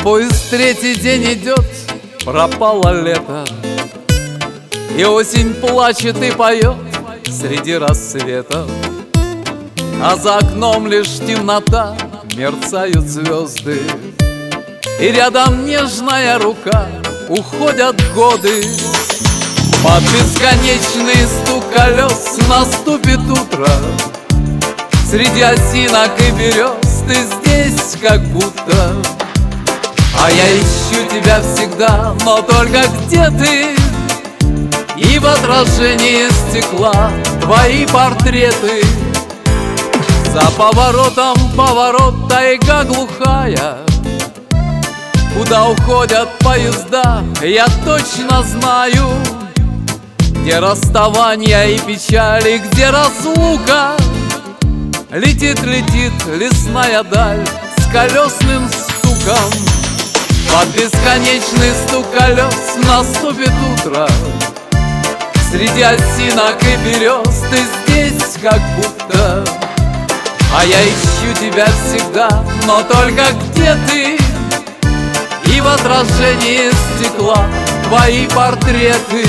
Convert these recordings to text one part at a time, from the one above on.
поезд третий день идет, пропало лето, и осень плачет и поет среди рассвета. А за окном лишь темнота, мерцают звезды, и рядом нежная рука, уходят годы. Под бесконечный стук колес наступит утро. Среди осинок и берез ты здесь как будто. А я ищу тебя всегда, но только где ты? И в отражении стекла твои портреты. За поворотом поворот, тайга глухая, куда уходят поезда, я точно знаю. Где расставание и печали, где разлука. Летит, летит лесная даль с колесным стуком. Под бесконечный стук колес наступит утро. Среди осинок и берез ты здесь как будто. А я ищу тебя всегда, но только где ты? И в отражении стекла твои портреты.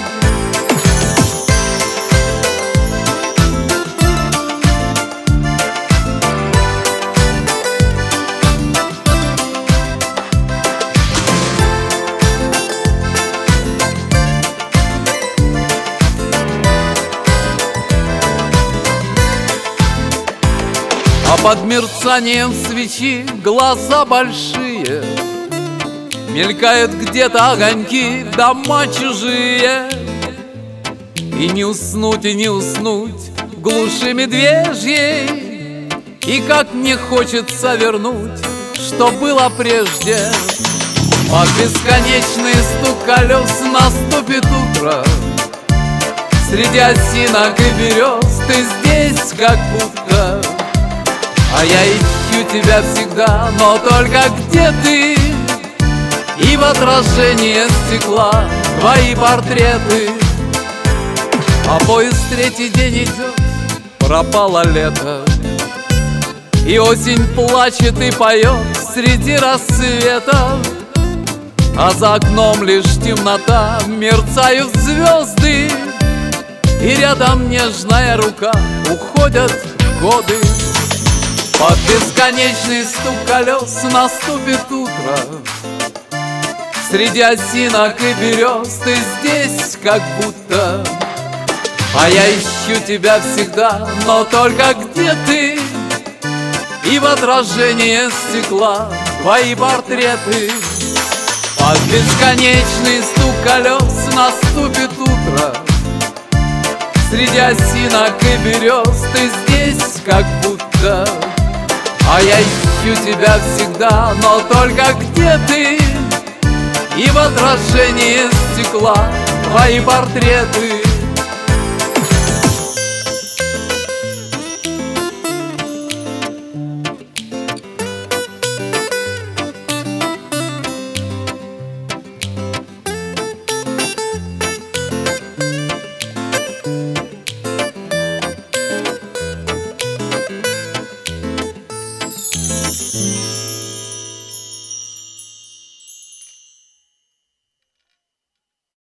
А под мерцанием свечи глаза большие, мелькают где-то огоньки, дома чужие. И не уснуть в глуши медвежьей. И как мне хочется вернуть, что было прежде. Под бесконечный стук колес наступит утро. Среди осинок и берез ты здесь как будто. А я ищу тебя всегда, но только где ты? И в отражении стекла твои портреты. А поезд третий день идет, пропало лето, и осень плачет и поет среди рассвета. А за окном лишь темнота, мерцают звезды, и рядом нежная рука, уходят годы. Под бесконечный стук колес наступит утро. Среди осинок и берез ты здесь как будто. А я ищу тебя всегда, но только где ты? И в отражении стекла твои портреты. Под бесконечный стук колес наступит утро. Среди осинок и берез ты здесь как будто. А я ищу тебя всегда, но только где ты? И в отражении стекла твои портреты.